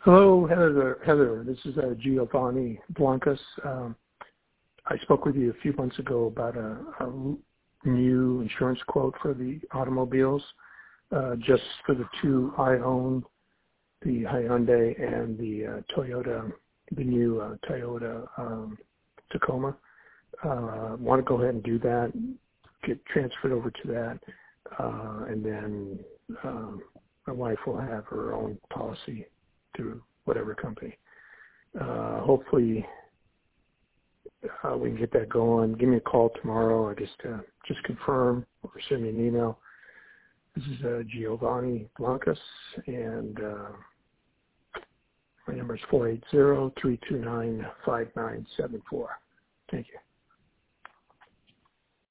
Hello, Heather. This is Giovanni Blancas. I spoke with you a few months ago about a new insurance quote for the automobiles, just for the two I own, the Hyundai and the Toyota, the new Toyota Tacoma. Want to go ahead and do that, get transferred over to that, and then my wife will have her own policy through whatever company. Hopefully we can get that going. Give me a call tomorrow, I guess, to just confirm or send me an email. This is Giovanni Blancas, and my number is 480-329-5974. Thank you.